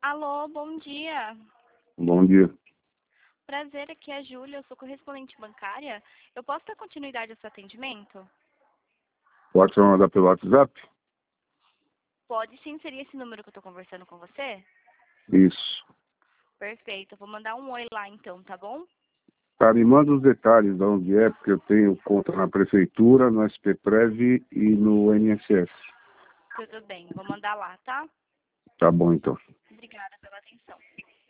Alô, bom dia. Bom dia. Prazer, aqui é a Júlia, eu sou correspondente bancária. Eu posso dar continuidade ao seu atendimento? Pode ser mandar pelo WhatsApp? Pode sim, seria esse número que eu tô conversando com você? Isso. Perfeito, eu vou mandar um oi lá então, tá bom? Tá, me manda os detalhes de onde é, porque eu tenho conta na prefeitura, no SPPrev e no INSS. Tudo bem, vou mandar lá, tá? Tá bom, então. Obrigada pela atenção.